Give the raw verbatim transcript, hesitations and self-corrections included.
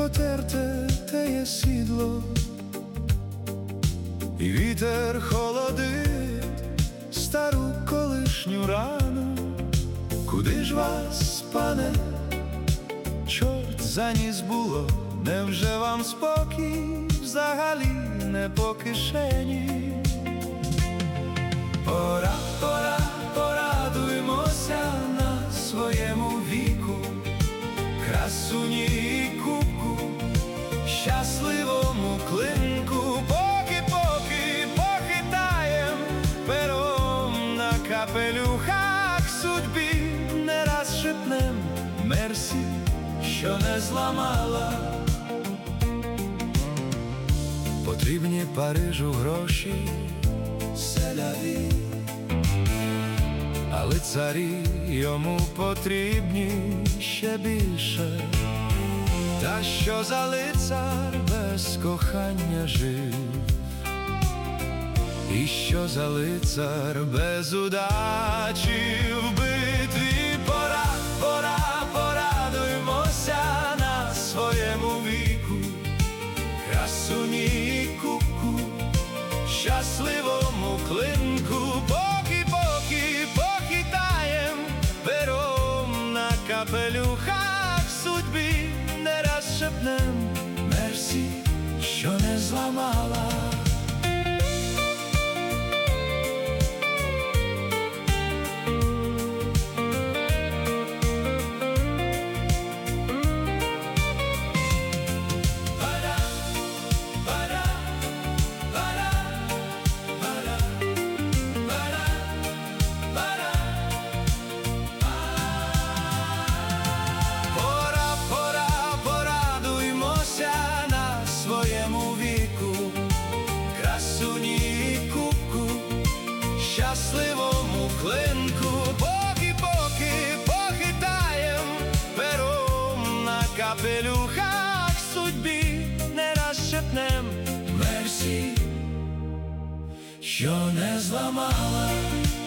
потерте теє сідло, і вітер холодить стару колишню рану. Куди ж вас, пане, чорт заніс було? Невже вам спокій взагалі не по кишені? Пора, пора, порадуймося на своєму віку, красуні і кубку, щасливому клинку. Поки-поки похитаєм пером на капелюхах судьбі, не раз шепнем мерсі, що не зламала. Потрібні Парижу гроші, селяві, а лицарі йому потрібні ще більше. Та що за лицар без кохання жив? І що за лицар без удачі в битві? Пора, пора, порадуймося на своєму віку, красуні і кубку, щасливому клинку. Поки-поки похитаєм пером на капелюхах судьбі, не раз шепнем мерсі, що не зламала. Щасливому клинку. Поки-поки похитаєм пером на капелюхах судьбі, не раз шепнем мерсі, що не зламала.